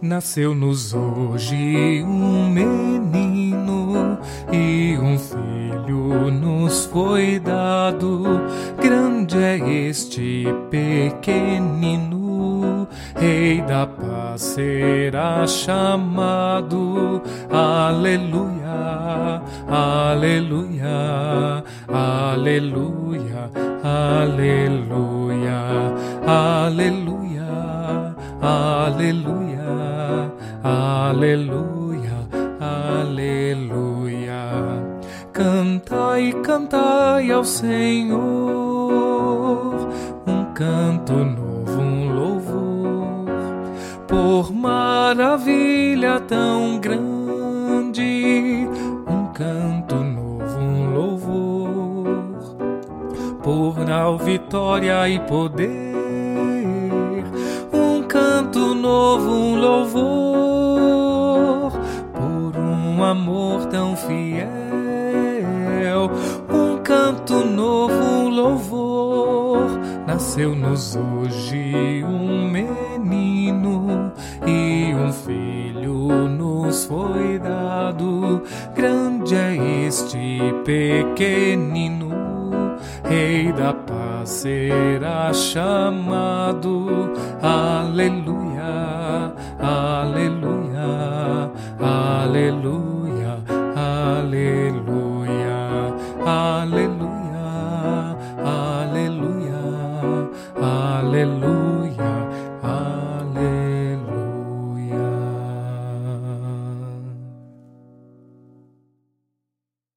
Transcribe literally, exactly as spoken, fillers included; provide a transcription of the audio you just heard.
Nasceu-nos hoje um menino e um filho nos foi dado. Grande é este pequenino, Rei da paz será chamado. Aleluia, aleluia, aleluia, aleluia, aleluia, aleluia, aleluia, aleluia. Cantai, cantai ao Senhor um canto novo, um louvor, por maravilha tão grande, um canto novo, um louvor, por na vitória e poder, um canto novo, um louvor, por um amor tão fiel, um canto novo, um louvor. Nasceu-nos hoje um menino e um filho nos foi dado. Grande é este pequenino, Rei da paz será chamado. Aleluia, aleluia, aleluia, aleluia, aleluia, aleluia, aleluia.